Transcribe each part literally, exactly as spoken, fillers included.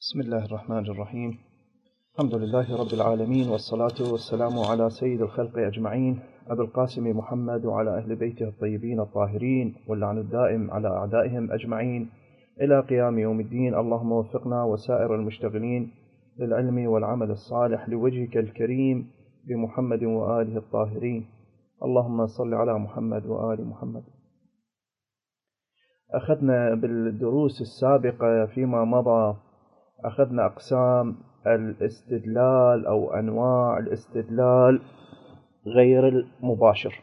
بسم الله الرحمن الرحيم. الحمد لله رب العالمين، والصلاة والسلام على سيد الخلق أجمعين، أبي القاسم محمد وعلى أهل بيته الطيبين الطاهرين، واللعن الدائم على أعدائهم أجمعين إلى قيام يوم الدين. اللهم وفقنا وسائر المشتغلين للعلم والعمل الصالح لوجهك الكريم بمحمد وآله الطاهرين. اللهم صل على محمد وآل محمد. أخذنا بالدروس السابقة فيما مضى أخذنا أقسام الاستدلال أو أنواع الاستدلال غير المباشر.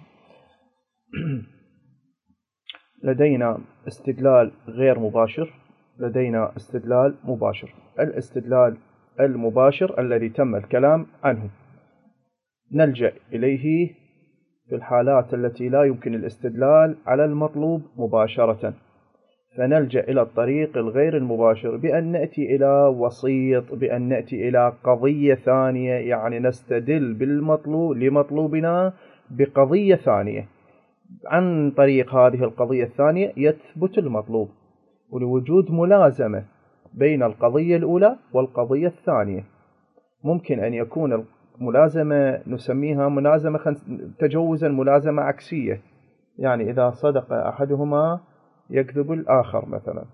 لدينا استدلال غير مباشر، لدينا استدلال مباشر. الاستدلال المباشر الذي تم الكلام عنه نلجأ إليه في الحالات التي لا يمكن الاستدلال على المطلوب مباشرة، فنلجأ إلى الطريق الغير المباشر بأن نأتي إلى وسيط، بأن نأتي إلى قضية ثانية، يعني نستدل بالمطلوب لمطلوبنا بقضية ثانية. عن طريق هذه القضية الثانية يثبت المطلوب، ولوجود ملازمة بين القضية الأولى والقضية الثانية. ممكن أن يكون الملازمة نسميها ملازمة تجوزا ملازمة عكسية، يعني إذا صدق أحدهما يكذب الآخر مثلا.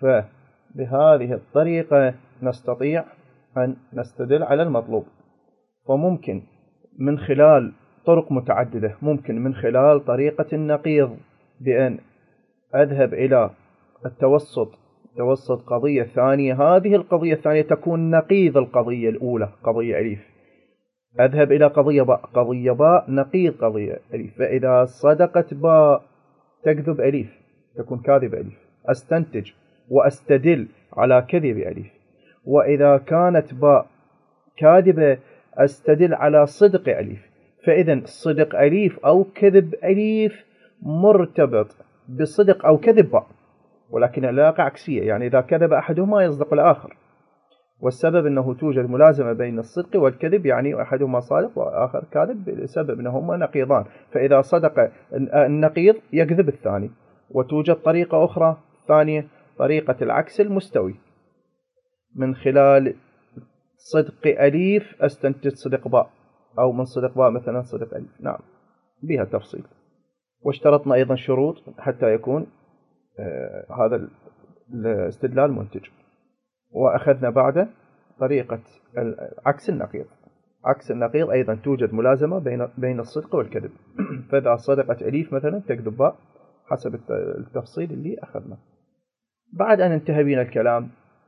فبهذه الطريقة نستطيع أن نستدل على المطلوب. فممكن من خلال طرق متعددة، ممكن من خلال طريقة النقيض بأن أذهب إلى التوسط توسط قضية ثانية، هذه القضية الثانية تكون نقيض القضية الأولى قضية أليف. أذهب إلى قضية باء، قضية باء نقيض قضية أليف، فإذا صدقت باء تكذب أليف، تكون كاذب أليف، أستنتج وأستدل على كذب أليف. وإذا كانت باء كاذبة أستدل على صدق أليف. فإذا صدق أليف أو كذب أليف مرتبط بصدق أو كذب باء، ولكن العلاقة عكسية، يعني إذا كذب أحدهما يصدق الآخر، والسبب أنه توجد ملازمة بين الصدق والكذب، يعني أحدهما صادق وآخر كاذب بسبب أنهما نقيضان. فإذا صدق النقيض يكذب الثاني. وتوجد طريقة أخرى ثانية، طريقة العكس المستوي، من خلال صدق أليف أستنتج صدق باء، أو من صدق باء مثلا صدق أليف. نعم، بها تفصيل. واشترطنا أيضا شروط حتى يكون آه هذا الاستدلال منتج. وأخذنا بعد طريقة عكس النقيض. عكس النقيض أيضا توجد ملازمة بين بين الصدق والكذب. فإذا صدقت أليف مثلا تكذب باء، حسب التفصيل اللي أخذنا. بعد أن انتهى بنا الكلام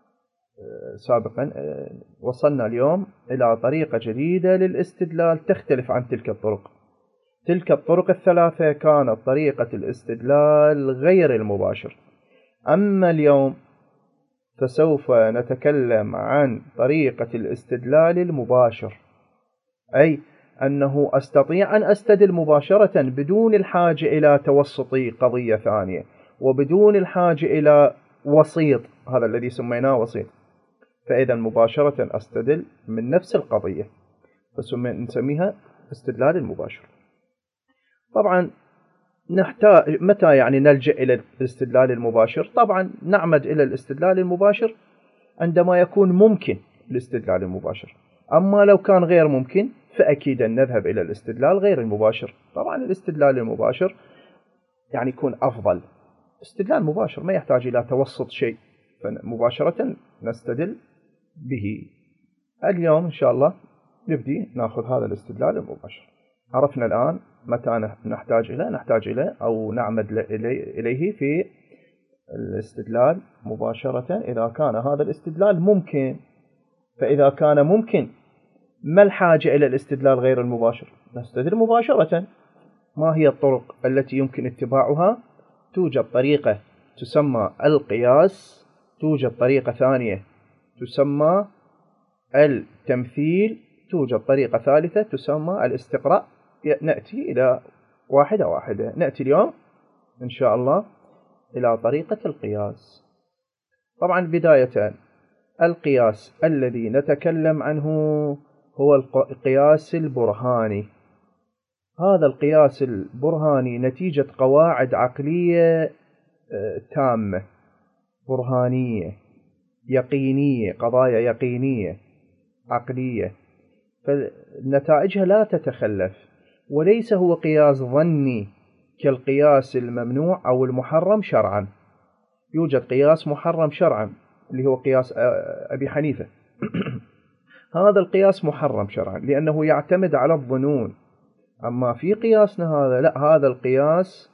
سابقا، وصلنا اليوم إلى طريقة جديدة للاستدلال تختلف عن تلك الطرق. تلك الطرق الثلاثة كانت طريقة الاستدلال غير المباشر. أما اليوم فسوف نتكلم عن طريقة الاستدلال المباشر، أي أنه أستطيع أن أستدل مباشرة بدون الحاجة إلى توسط قضية ثانية، وبدون الحاجة إلى وسيط، هذا الذي سميناه وسيط. فإذا مباشرة أستدل من نفس القضية، فنسميها استدلال المباشر. طبعا نحتاج متى يعني نلجأ إلى الاستدلال المباشر؟ طبعا نعمد إلى الاستدلال المباشر عندما يكون ممكن الاستدلال المباشر. أما لو كان غير ممكن فأكيد أن نذهب إلى الاستدلال غير المباشر. طبعا الاستدلال المباشر يعني يكون أفضل. استدلال مباشر ما يحتاج إلى توسط شيء، فمباشرة نستدل به. اليوم إن شاء الله نبدي نأخذ هذا الاستدلال المباشر. عرفنا الآن متى نحتاج إليه نحتاج إليه أو نعمد إليه في الاستدلال مباشرة إذا كان هذا الاستدلال ممكن. فإذا كان ممكن ما الحاجة إلى الاستدلال غير المباشر؟ نستدل مباشرة. ما هي الطرق التي يمكن اتباعها؟ توجد طريقة تسمى القياس، توجد طريقة ثانية تسمى التمثيل، توجد طريقة ثالثة تسمى الاستقراء. نأتي إلى واحدة واحدة. نأتي اليوم إن شاء الله إلى طريقة القياس. طبعا بداية القياس الذي نتكلم عنه هو القياس البرهاني. هذا القياس البرهاني نتيجة قواعد عقلية تامة برهانية. يقينية، قضايا يقينية عقلية، فنتائجها لا تتخلف، وليس هو قياس ظني كالقياس الممنوع أو المحرم شرعا. يوجد قياس محرم شرعا اللي هو قياس أبي حنيفة هذا القياس محرم شرعا لأنه يعتمد على الظنون. أما في قياسنا هذا لا، هذا القياس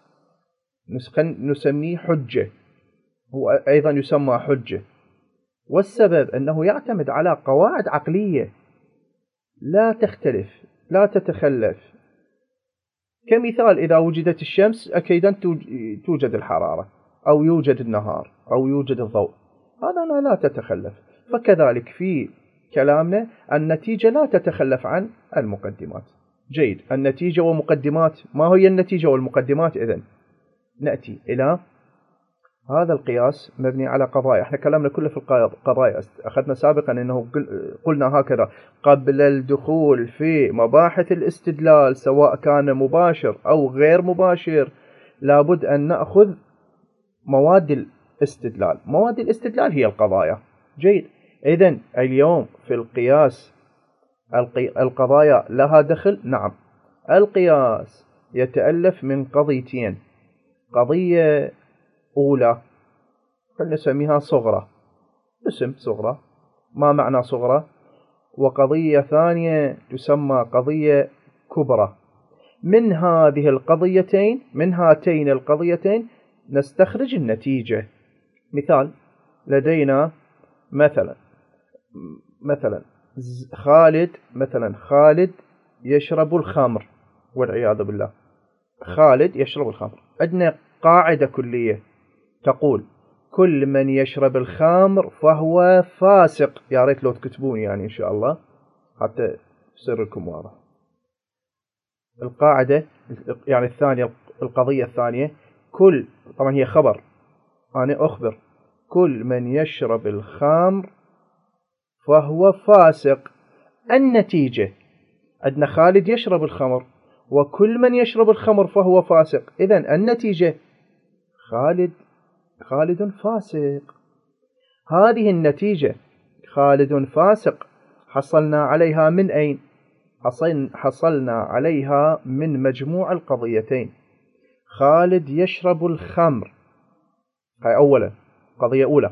نسميه حجة، هو أيضا يسمى حجة، والسبب أنه يعتمد على قواعد عقلية لا تختلف لا تتخلف. كمثال إذا وجدت الشمس أكيدا توجد الحرارة، أو يوجد النهار، أو يوجد الضوء، هذا لا تتخلف. فكذلك في كلامنا النتيجة لا تتخلف عن المقدمات. جيد، النتيجة ومقدمات. ما هي النتيجة والمقدمات؟ إذن نأتي إلى هذا القياس مبني على قضايا. احنا كلامنا كله في القضايا، أخذنا سابقا أنه قلنا هكذا قبل الدخول في مباحث الاستدلال سواء كان مباشر أو غير مباشر لابد أن نأخذ مواد الاستدلال. مواد الاستدلال هي القضايا. جيد، إذن اليوم في القياس القضايا لها دخل. نعم، القياس يتألف من قضيتين. قضية أولى فلنسميها صغرى، اسم صغرى. ما معنى صغرى؟ وقضية ثانية تسمى قضية كبرى. من هذه القضيتين من هاتين القضيتين نستخرج النتيجة. مثال، لدينا مثلا مثلا خالد مثلا خالد يشرب الخمر والعياذ بالله. خالد يشرب الخمر. عندنا قاعدة كلية تقول كل من يشرب الخمر فهو فاسق. يا ريت لو تكتبون يعني إن شاء الله حتى يصير لكم واضح. القاعدة يعني الثانية، القضية الثانية، كل طبعا هي خبر، أنا أخبر كل من يشرب الخمر فهو فاسق. النتيجة عندنا خالد يشرب الخمر وكل من يشرب الخمر فهو فاسق. إذن النتيجة خالد خالد فاسق. هذه النتيجة خالد فاسق حصلنا عليها من أين؟ حصلنا عليها من مجموع القضيتين. خالد يشرب الخمر، هاي أولا قضية أولى.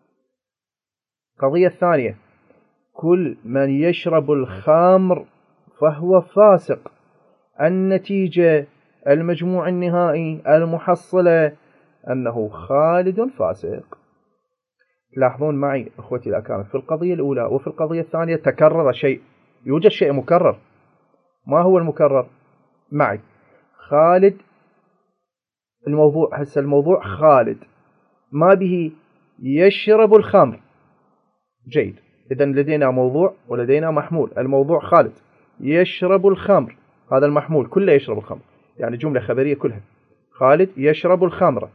قضية الثانية كل من يشرب الخمر فهو فاسق. النتيجة المجموع النهائي المحصلة أنه خالد فاسق. لاحظون معي أخوتي الأكارم في القضية الأولى وفي القضية الثانية تكرر شيء، يوجد شيء مكرر. ما هو المكرر؟ معي خالد، الموضوع هسه الموضوع خالد ما به يشرب الخمر. جيد، إذن لدينا موضوع ولدينا محمول. الموضوع خالد يشرب الخمر، هذا المحمول كله يشرب الخمر، يعني جملة خبرية كلها خالد يشرب الخمر.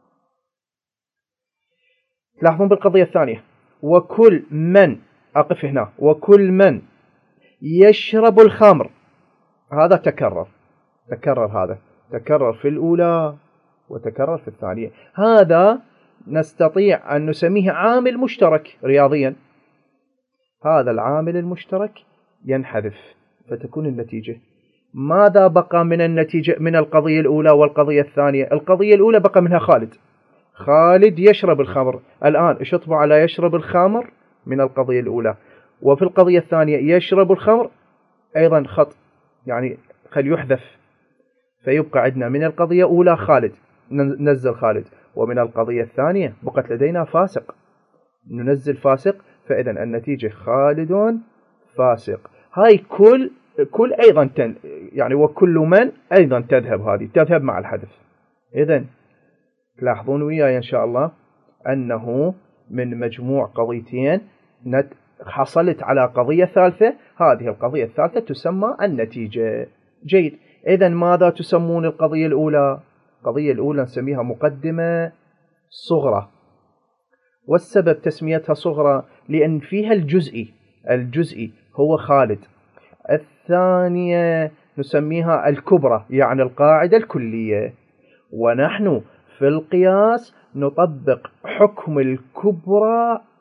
تلاحظون بالقضية الثانية وكل من، أقف هنا، وكل من يشرب الخمر، هذا تكرر تكرر هذا تكرر في الأولى وتكرر في الثانية. هذا نستطيع أن نسميه عامل مشترك رياضيا. هذا العامل المشترك ينحذف فتكون النتيجة. ماذا بقى من النتيجة من القضية الأولى والقضية الثانية؟ القضية الأولى بقى منها خالد خالد يشرب الخمر. الآن إيش اطبع على يشرب الخمر من القضية الأولى، وفي القضية الثانية يشرب الخمر أيضا خط، يعني خل يحذف، فيبقى عندنا من القضية الأولى خالد ننزل خالد، ومن القضية الثانية بقت لدينا فاسق ننزل فاسق، فإذا النتيجة خالد فاسق. هاي كل كل أيضا تن يعني وكل من أيضا تذهب، هذه تذهب مع الحذف. إذن تلاحظون وياي إن شاء الله أنه من مجموع قضيتين حصلت على قضية ثالثة. هذه القضية الثالثة تسمى النتيجة. جيد، إذن ماذا تسمون القضية الأولى؟ القضية الأولى نسميها مقدمة صغرى، والسبب تسميتها صغرى لأن فيها الجزئي الجزئي هو خالد. الثانية نسميها الكبرى، يعني القاعدة الكلية. ونحن في القياس نطبق حكم الكبرى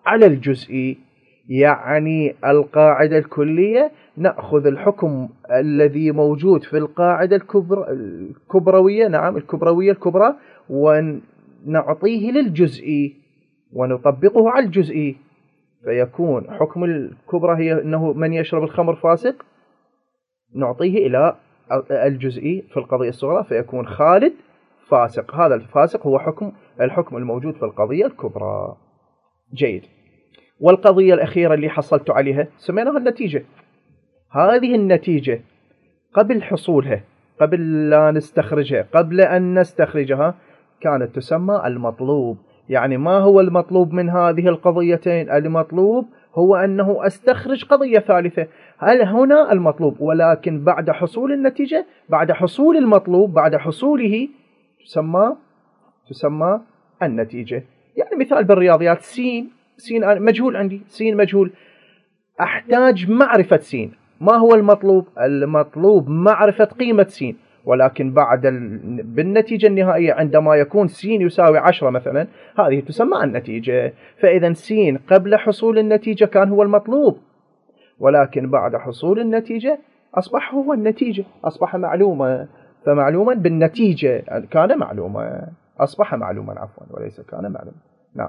على الجزئي، يعني القاعدة الكلية نأخذ الحكم الذي موجود في القاعدة الكبر الكبروية، نعم الكبروية الكبرى، ونعطيه للجزئي ونطبقه على الجزئي، فيكون حكم الكبرى هي أنه من يشرب الخمر فاسق، نعطيه إلى الجزئي في القضية الصغرى فيكون خالد فاسق. هذا الفاسق هو حكم الحكم الموجود في القضية الكبرى. جيد. والقضية الأخيرة اللي حصلت عليها سميناها النتيجة. هذه النتيجة قبل حصولها، قبل لا نستخرجها، قبل أن نستخرجها، كانت تسمى المطلوب. يعني ما هو المطلوب من هذه القضيتين؟ المطلوب هو أنه أستخرج قضية ثالثة. هل هنا المطلوب، ولكن بعد حصول النتيجة، بعد حصول المطلوب، بعد حصوله تسمى تسمى النتيجة. يعني مثال بالرياضيات، سين سين مجهول عندي، سين مجهول، أحتاج معرفة سين. ما هو المطلوب؟ المطلوب معرفة قيمة سين، ولكن بعد ال... بالنتيجة النهائية عندما يكون سين يساوي عشرة مثلا، هذه تسمى النتيجة. فإذا سين قبل حصول النتيجة كان هو المطلوب، ولكن بعد حصول النتيجة أصبح هو النتيجة، أصبح معلومة. فمعلوما بالنتيجة كان معلومة، أصبح معلوما عفوا وليس كان معلوما. نعم.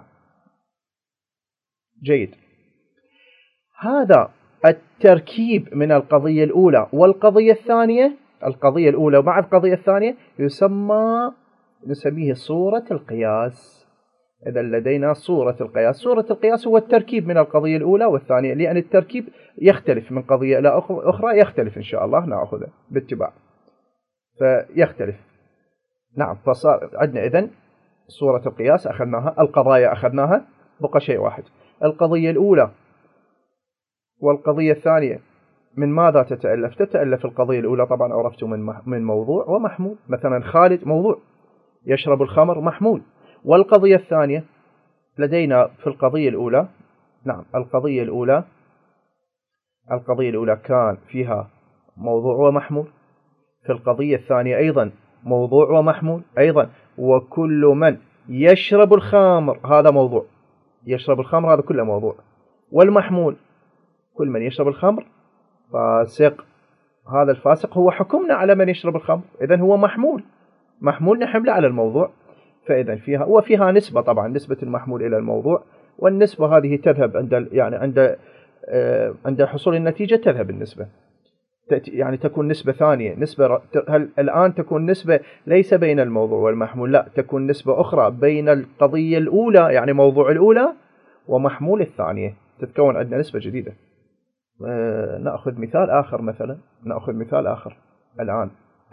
جيد. هذا التركيب من القضية الأولى والقضية الثانية، القضية الأولى ومع القضية الثانية يسمى نسميه صورة القياس. إذا لدينا صورة القياس، صورة القياس هو التركيب من القضية الأولى والثانية، لأن التركيب يختلف من قضية إلى أخرى، يختلف إن شاء الله نأخذه باتباع فيختلف. نعم. فصار عندنا إذن صورة القياس أخذناها، القضايا أخذناها، بقى شيء واحد، القضية الأولى والقضية الثانية من ماذا تتألف؟ تتألف القضية الأولى طبعا عرفت من من موضوع ومحمول. مثلا خالد موضوع، يشرب الخمر محمول. والقضية الثانية لدينا في القضية الأولى، نعم القضية الأولى القضية الأولى كان فيها موضوع ومحمول. في القضية الثانية أيضا موضوع ومحمول أيضا. وكل من يشرب الخمر هذا موضوع، يشرب الخمر هذا كله موضوع. والمحمول كل من يشرب الخمر فاسق، هذا الفاسق هو حكمنا على من يشرب الخمر، إذن هو محمول، محمول نحمله على الموضوع. فإذا فيها وفيها نسبة، طبعا نسبة المحمول إلى الموضوع، والنسبة هذه تذهب عند يعني عند آه عند حصول النتيجة تذهب النسبة، يعني تكون نسبة ثانية، نسبة هل الآن تكون نسبة ليس بين الموضوع والمحمول، لا، تكون نسبة أخرى بين القضية الأولى يعني موضوع الأولى ومحمول الثانية، تتكون عندنا نسبة جديدة. آه نأخذ مثال آخر، مثلا نأخذ مثال آخر الآن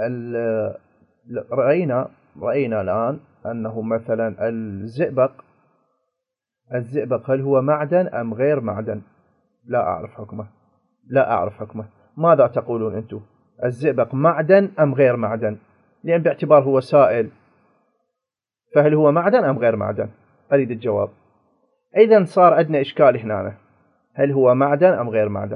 رأينا رأينا الآن أنه مثلا الزئبق الزئبق هل هو معدن أم غير معدن؟ لا أعرف حكمه، لا أعرف حكمه. ماذا تقولون أنتم؟ الزئبق معدن أم غير معدن؟ لأن باعتبار هو سائل، فهل هو معدن أم غير معدن؟ أريد الجواب. إذن صار عندنا إشكال هنا، هل هو معدن أم غير معدن؟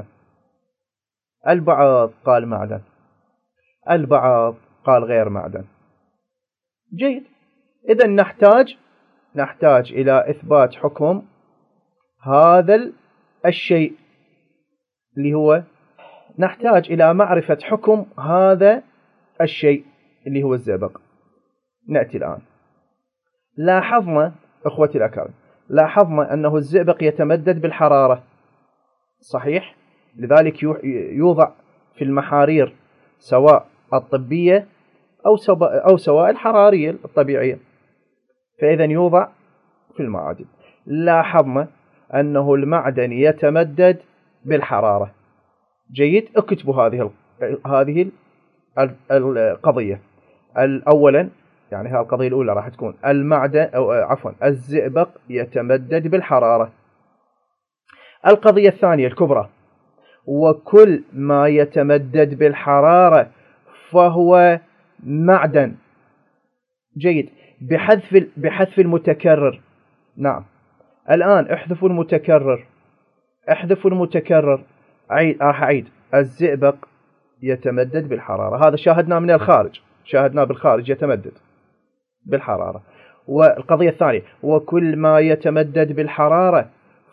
البعض قال معدن، البعض قال غير معدن. جيد. إذن نحتاج نحتاج إلى إثبات حكم هذا الشيء، اللي هو نحتاج إلى معرفة حكم هذا الشيء اللي هو الزئبق. نأتي الآن، لاحظنا أخوتي الأكارم، لاحظنا أنه الزئبق يتمدد بالحرارة، صحيح؟ لذلك يوضع في المحارير سواء الطبية أو أو سواء الحرارية الطبيعية، فإذا يوضع في المعادن. لاحظنا أنه المعدن يتمدد بالحرارة. جيد. اكتبوا هذه هذه القضية. أولا يعني هذه القضية الأولى راح تكون المعدن أو عفوا الزئبق يتمدد بالحرارة. القضية الثانية الكبرى، وكل ما يتمدد بالحرارة فهو معدن. جيد. بحذف بحذف المتكرر. نعم. الآن احذفوا المتكرر، احذفوا المتكرر. عيد راح أعيد. الزئبق يتمدد بالحرارة، هذا شاهدناه من الخارج، شاهدناه بالخارج يتمدد بالحرارة. والقضية الثانية، وكل ما يتمدد بالحرارة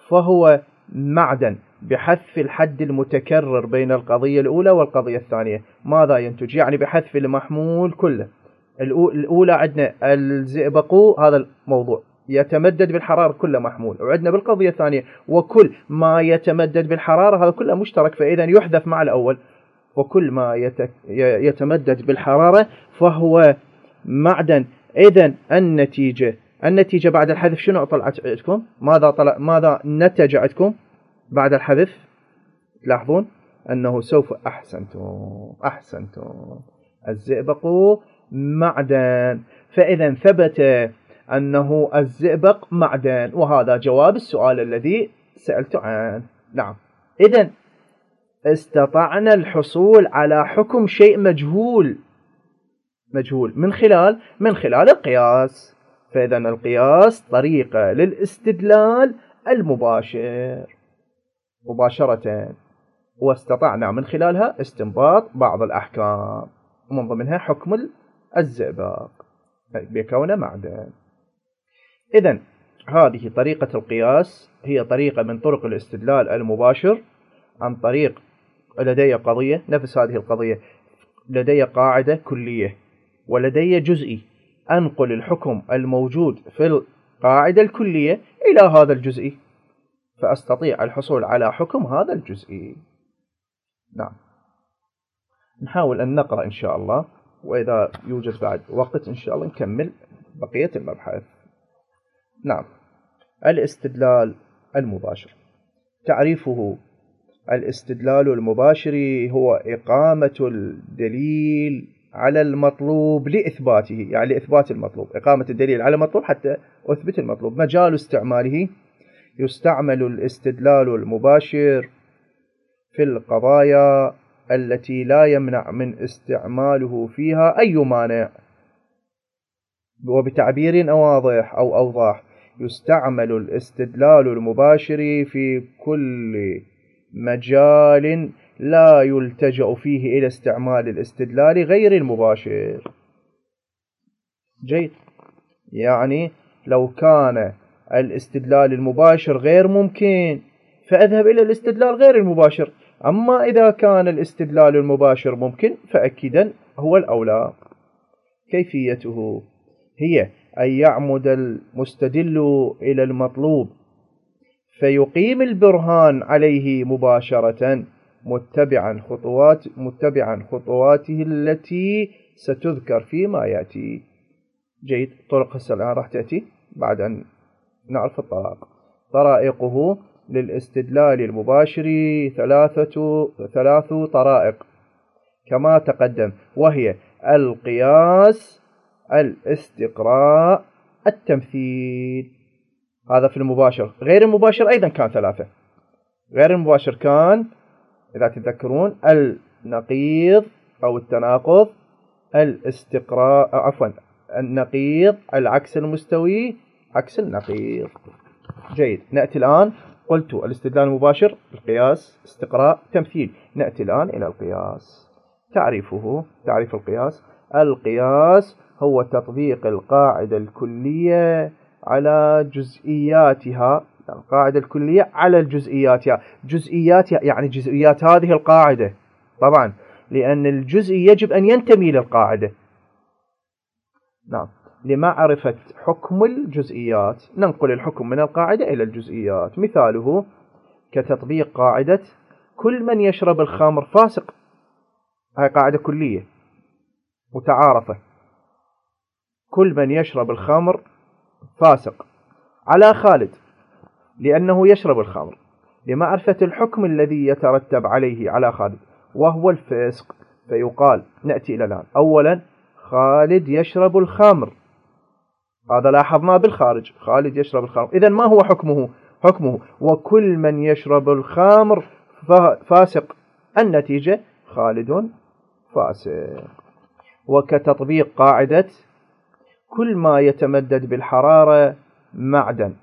فهو معدن بحذف الحد المتكرر بين القضية الأولى والقضية الثانية. ماذا ينتج؟ يعني بحذف المحمول كله. الأولى عندنا الزئبق، هذا الموضوع يتمدد بالحرارة كله محمول، وعندنا بالقضية الثانية وكل ما يتمدد بالحرارة هذا كله مشترك، فإذا يحذف مع الأول. وكل ما يتمدد بالحرارة فهو معدن. إذن النتيجة النتيجة بعد الحذف شنو طلعت عندكم؟ ماذا طلع ماذا نتج عندكم بعد الحذف؟ تلاحظون أنه سوف أحسنتم أحسنتم الزئبق معدن. فإذا ثبت أنه الزئبق معدن، وهذا جواب السؤال الذي سألت عنه. نعم، إذن استطعنا الحصول على حكم شيء مجهول مجهول من خلال من خلال القياس. فإذا القياس طريقة للاستدلال المباشر مباشرة، واستطعنا من خلالها استنباط بعض الأحكام، ومن ضمنها حكم الزئبق بكونه معدن. إذن هذه طريقة القياس، هي طريقة من طرق الاستدلال المباشر عن طريق لدي قضية، نفس هذه القضية لدي قاعدة كلية ولدي جزئي، أنقل الحكم الموجود في القاعدة الكلية إلى هذا الجزئي، فأستطيع الحصول على حكم هذا الجزئي. نعم، نحاول أن نقرأ إن شاء الله، وإذا يوجد بعد وقت إن شاء الله نكمل بقية المبحث. نعم، الاستدلال المباشر. تعريفه: الاستدلال المباشر هو إقامة الدليل على المطلوب لإثباته، يعني لإثبات المطلوب، إقامة الدليل على المطلوب حتى أثبت المطلوب. مجال استعماله: يستعمل الاستدلال المباشر في القضايا التي لا يمنع من استعماله فيها أي مانع. وبتعبير واضح أو أوضح: يستعمل الاستدلال المباشر في كل مجال لا يلتجأ فيه إلى استعمال الاستدلال غير المباشر. جيد، يعني لو كان الاستدلال المباشر غير ممكن فأذهب إلى الاستدلال غير المباشر، أما إذا كان الاستدلال المباشر ممكن فأكيدا هو الأولى. كيفيته: هي أن يعمد المستدل إلى المطلوب فيقيم البرهان عليه مباشرة متبعا خطوات متبعا خطواته التي ستذكر فيما يأتي. جيد، طرق هسه الآن راح تأتي بعد أن نعرف الطرائق. طرائقه للاستدلال المباشر ثلاثة ثلاث طرائق كما تقدم، وهي القياس، الاستقراء، التمثيل. هذا في المباشر. غير المباشر أيضا كان ثلاثة. غير المباشر كان، إذا تذكرون، النقيض أو التناقض، الاستقراء عفوا النقيض، العكس المستوي، عكس النقيض. جيد، نأتي الآن. قلت الاستدلال المباشر، القياس، استقراء، تمثيل. نأتي الآن إلى القياس. تعريفه: تعريف القياس: القياس هو تطبيق القاعدة الكلية على جزئياتها. القاعدة الكلية على الجزئياتها. جزئياتها يعني جزئيات هذه القاعدة، طبعا لأن الجزئي يجب أن ينتمي للقاعدة. نعم، لمعرفة حكم الجزئيات ننقل الحكم من القاعدة إلى الجزئيات. مثاله كتطبيق قاعدة كل من يشرب الخمر فاسق. هاي قاعدة كلية متعارفة، كل من يشرب الخمر فاسق، على خالد لأنه يشرب الخمر، لمعرفة الحكم الذي يترتب عليه على خالد وهو الفسق. فيقال، نأتي إلى الآن. أولا، خالد يشرب الخمر، هذا لاحظناه بالخارج، خالد يشرب الخمر. إذن ما هو حكمه؟ حكمه وكل من يشرب الخمر فاسق. النتيجة خالد فاسق. وكتطبيق قاعدة كل ما يتمدد بالحرارة معدن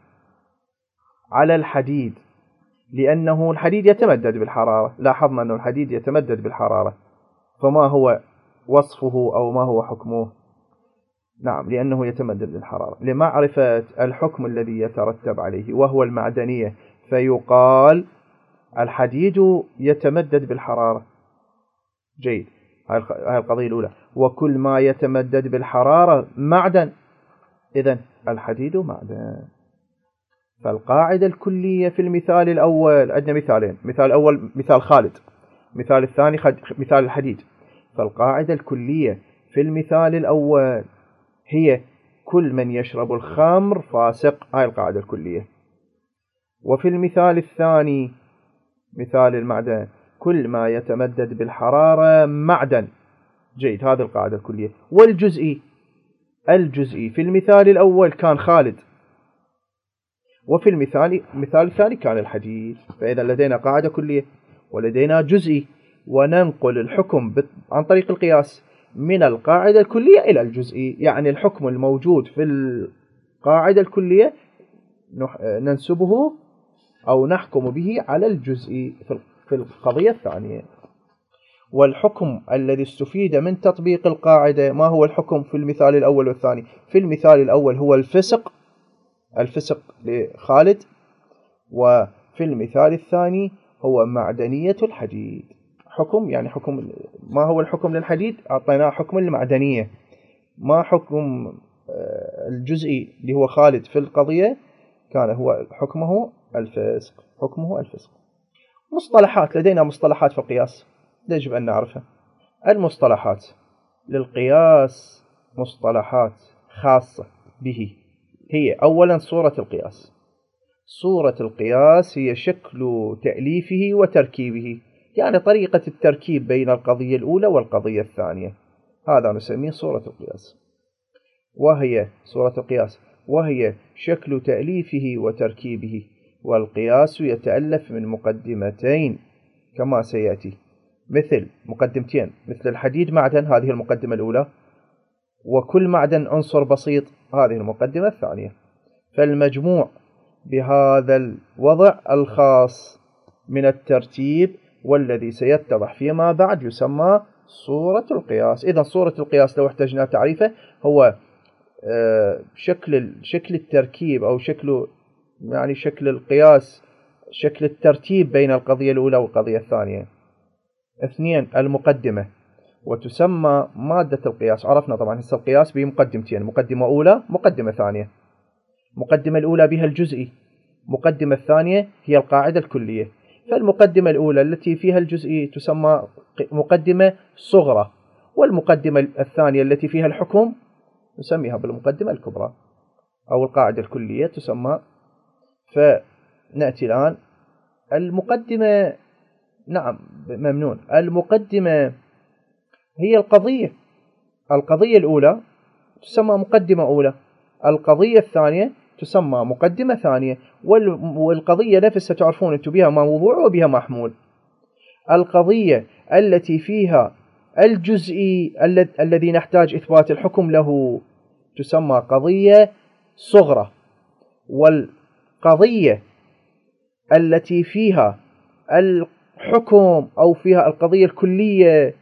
على الحديد، لأنه الحديد يتمدد بالحرارة. لاحظنا أن الحديد يتمدد بالحرارة، فما هو وصفه أو ما هو حكمه؟ نعم، لأنه يتمدد بالحرارة. لمعرفة الحكم الذي يترتب عليه وهو المعدنية، فيقال الحديد يتمدد بالحرارة. جيد، هاي القضية الأولى. وكل ما يتمدد بالحرارة معدن، إذن الحديد معدن. فالقاعدة الكلية في المثال الأول، عندنا مثالين، مثال الأول مثال خالد، مثال الثاني مثال الحديد. فالقاعدة الكلية في المثال الأول هي كل من يشرب الخمر فاسق، هاي القاعدة الكلية. وفي المثال الثاني مثال المعدن كل ما يتمدد بالحرارة معدن. جيد، هذه القاعدة الكلية. والجزئي، الجزئي في المثال الأول كان خالد، وفي المثال المثال الثاني كان الحديد. فإذا لدينا قاعدة كلية ولدينا جزئي، وننقل الحكم عن طريق القياس من القاعدة الكلية إلى الجزئي، يعني الحكم الموجود في القاعدة الكلية ننسبه أو نحكم به على الجزئي في القضية الثانية. والحكم الذي استفيد من تطبيق القاعدة، ما هو الحكم في المثال الأول والثاني؟ في المثال الأول هو الفسق، الفسق لخالد، وفي المثال الثاني هو معدنية الحديد. حكم يعني حكم، ما هو الحكم للحديد؟ أعطيناه حكم المعدنية. ما حكم الجزئي اللي هو خالد في القضية؟ كان هو حكمه الفسق، حكمه الفسق. مصطلحات، لدينا مصطلحات في القياس يجب أن نعرفها. المصطلحات للقياس مصطلحات خاصة به، هي أولا صورة القياس. صورة القياس هي شكل تأليفه وتركيبه، يعني طريقة التركيب بين القضية الأولى والقضية الثانية، هذا نسميه صورة القياس. وهي صورة القياس وهي شكل تأليفه وتركيبه. والقياس يتألف من مقدمتين كما سيأتي، مثل مقدمتين، مثل الحديد معدن، هذه المقدمة الأولى، وكل معدن عنصر بسيط، هذه المقدمة الثانية. فالمجموع بهذا الوضع الخاص من الترتيب والذي سيتضح فيما بعد يسمى صورة القياس. إذن صورة القياس لو احتجنا تعريفه هو شكل شكل التركيب أو شكل يعني شكل القياس، شكل الترتيب بين القضية الأولى والقضية الثانية. اثنين، المقدمة، وتسمى مادة القياس. عرفنا طبعا هسه القياس بمقدمتين، مقدمة أولى مقدمة ثانية. مقدمة الأولى بها الجزئي، مقدمة الثانية هي القاعدة الكلية. فالمقدمة الأولى التي فيها الجزئي تسمى مقدمة صغرى، والمقدمة الثانية التي فيها الحكم نسميها بالمقدمة الكبرى أو القاعدة الكلية تسمى. فنأتي الآن المقدمة. نعم ممنون. المقدمة هي القضية، القضية الأولى تسمى مقدمة أولى، القضية الثانية تسمى مقدمة ثانية، والقضية نفسها تعرفون أنتم بها موضوع وبها محمول. القضية التي فيها الجزئي الذي نحتاج إثبات الحكم له تسمى قضية صغرى، والقضية التي فيها الحكم أو فيها القضية الكلية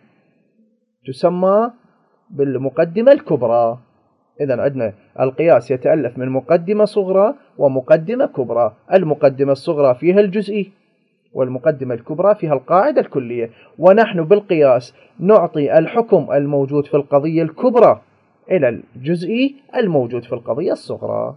تسمى بالمقدمة الكبرى. إذن عندنا القياس يتألف من مقدمة صغرى ومقدمة كبرى. المقدمة الصغرى فيها الجزئي، والمقدمة الكبرى فيها القاعدة الكلية. ونحن بالقياس نعطي الحكم الموجود في القضية الكبرى إلى الجزئي الموجود في القضية الصغرى.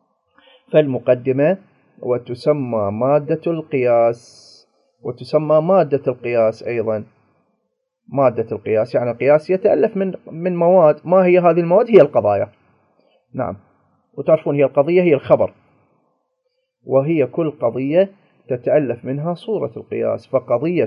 فالمقدمة وتسمى مادة القياس، وتسمى مادة القياس أيضا مادة القياس، يعني القياس يتألف من من مواد. ما هي هذه المواد؟ هي القضايا. نعم، وتعرفون هي القضية هي الخبر، وهي كل قضية تتألف منها صورة القياس. فقضية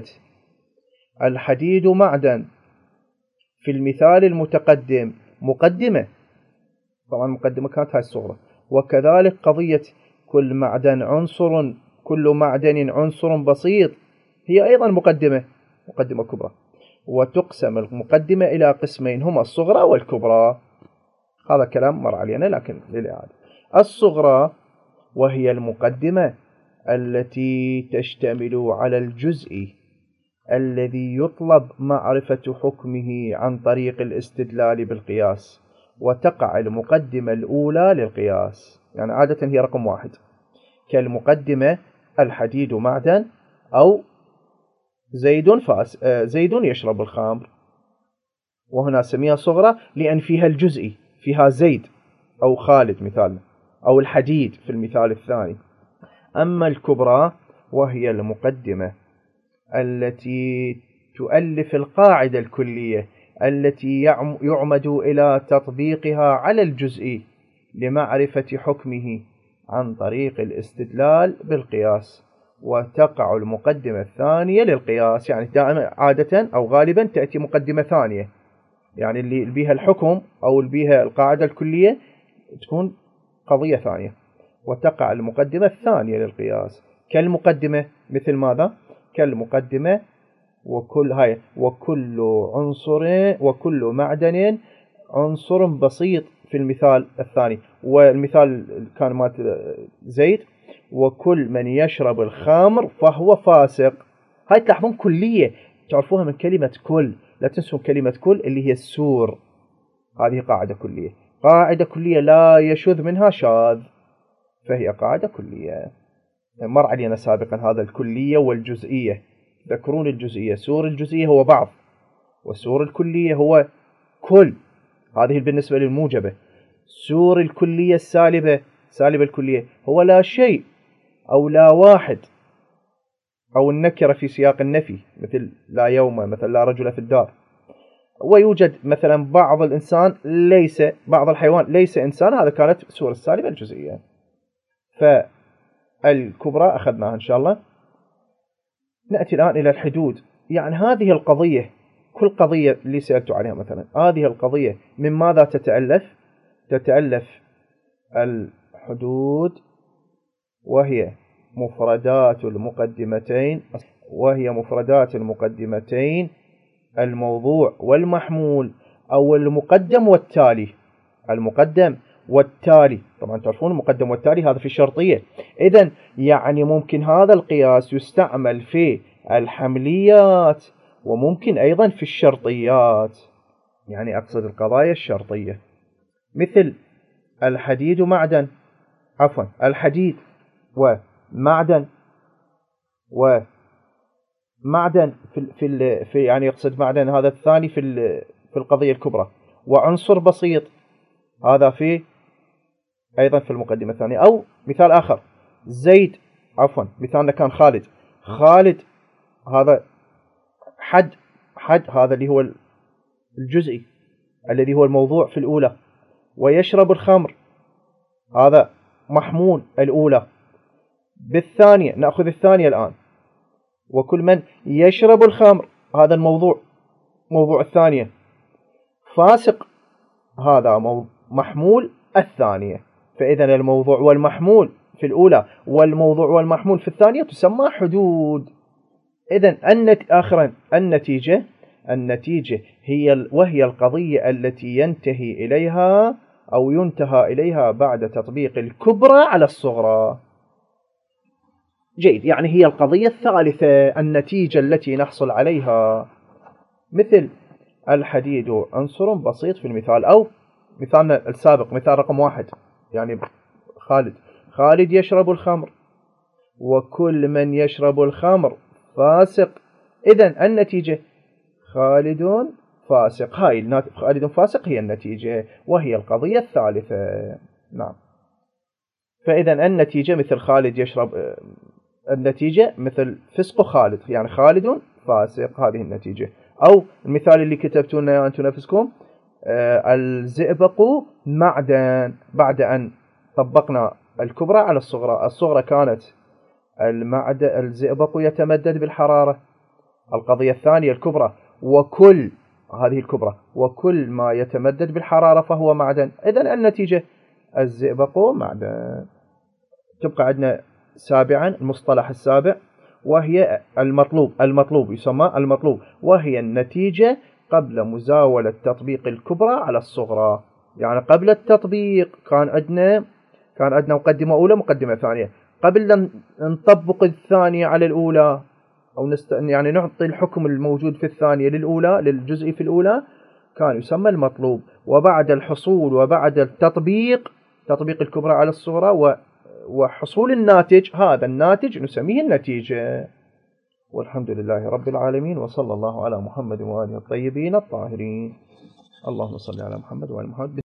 الحديد معدن في المثال المتقدم مقدمة، طبعا مقدمة كانت هاي الصورة. وكذلك قضية كل معدن عنصر كل معدن عنصر بسيط هي أيضا مقدمة، مقدمة كبرى. وتقسم المقدمة إلى قسمين هما الصغرى والكبرى. هذا كلام مر علينا لكن للإعادة. الصغرى وهي المقدمة التي تشتمل على الجزء الذي يطلب معرفة حكمه عن طريق الاستدلال بالقياس، وتقع المقدمة الأولى للقياس، يعني عادة هي رقم واحد، كالمقدمة الحديد معدن، أو زيد فاس زيد يشرب الخمر. وهنا سميها صغرى لأن فيها الجزئي، فيها زيد أو خالد مثال، أو الحديد في المثال الثاني. أما الكبرى وهي المقدمة التي تؤلف القاعدة الكلية التي يعمد إلى تطبيقها على الجزئي لمعرفة حكمه عن طريق الاستدلال بالقياس. وتقع المقدمة الثانية للقياس، يعني دائما عادة أو غالبا تأتي مقدمة ثانية، يعني اللي بيها الحكم أو اللي بيها القاعدة الكلية تكون قضية ثانية. وتقع المقدمة الثانية للقياس كالمقدمة، مثل ماذا؟ كالمقدمة وكل هاي وكل عنصر وكل معدن عنصر بسيط في المثال الثاني. والمثال كان مات زيد وكل من يشرب الخمر فهو فاسق. هاي تلاحظون كلية تعرفوها من كلمة كل، لا تنسوا كلمة كل اللي هي السور. هذه قاعدة كلية، قاعدة كلية لا يشذ منها شاذ، فهي قاعدة كلية. مر علينا سابقا هذا الكلية والجزئية. ذكرون الجزئية، سور الجزئية هو بعض، وسور الكلية هو كل. هذه بالنسبة للموجبة. سور الكلية السالبة، سالب الكلية هو لا شيء أو لا واحد، أو النكرة في سياق النفي، مثل لا يوم، مثل لا رجل في الدار. ويوجد مثلا بعض الإنسان ليس، بعض الحيوان ليس إنسان، هذا كانت سور السالبة الجزئية. فالكبرى أخذناها إن شاء الله. نأتي الآن إلى الحدود. يعني هذه القضية، كل قضية اللي سألت عليها مثلا، هذه القضية من ماذا تتألف؟ تتألف الحدود وهي مفردات المقدمتين وهي مفردات المقدمتين الموضوع والمحمول، أو المقدم والتالي. المقدم والتالي، طبعا تعرفون المقدم والتالي هذا في الشرطية. إذن يعني ممكن هذا القياس يستعمل في الحمليات وممكن أيضا في الشرطيات، يعني أقصد القضايا الشرطية، مثل الحديد معدن، عفوا الحديد ومعدن ومعدن في في في يعني يقصد معدن هذا الثاني في في القضية الكبرى، وعنصر بسيط هذا في أيضا في المقدمة الثانية. أو مثال آخر زيد، عفوا مثالنا كان خالد. خالد هذا حد، حد هذا اللي هو الجزئي الذي هو الموضوع في الأولى. ويشرب الخمر هذا محمول الأولى. بالثانية نأخذ الثانية الآن، وكل من يشرب الخمر هذا الموضوع، موضوع الثانية. فاسق هذا محمول الثانية. فإذا الموضوع والمحمول في الأولى والموضوع والمحمول في الثانية تسمى حدود. إذن آخرا النتيجة، النتيجة هي وهي القضية التي ينتهي إليها أو ينتهى إليها بعد تطبيق الكبرى على الصغرى. جيد، يعني هي القضية الثالثة، النتيجة التي نحصل عليها. مثل الحديد عنصر بسيط في المثال، أو مثالنا السابق مثال رقم واحد، يعني خالد. خالد يشرب الخمر وكل من يشرب الخمر فاسق. إذن النتيجة خالد فاسق. هاي خالد فاسق هي النتيجة، وهي القضية الثالثة. نعم. فإذا النتيجة مثل خالد يشرب، النتيجة مثل فسق خالد، يعني خالد فاسق، هذه النتيجة. أو المثال اللي كتبتونا أنتم نفسكم، آه الزئبق معدن. بعد أن طبقنا الكبرى على الصغرى، الصغرى كانت المعدن الزئبق يتمدد بالحرارة. القضية الثانية الكبرى وكل، هذه الكبرى وكل ما يتمدد بالحرارة فهو معدن. إذن النتيجة الزئبق معدن. تبقى عندنا سابعا المصطلح السابع وهي المطلوب. المطلوب يسمى المطلوب، وهي النتيجة قبل مزاولة تطبيق الكبرى على الصغرى. يعني قبل التطبيق كان عندنا كان عندنا مقدمة أولى مقدمة ثانية. قبل أن نطبق الثانية على الأولى، أو نست... يعني نعطي الحكم الموجود في الثانية للأولى، للجزء في الأولى، كان يسمى المطلوب. وبعد الحصول وبعد التطبيق، تطبيق الكبرى على الصغرى وحصول الناتج، هذا الناتج نسميه النتيجة. والحمد لله رب العالمين، وصلى الله على محمد وآله الطيبين الطاهرين. اللهم صل على محمد وآل محمد.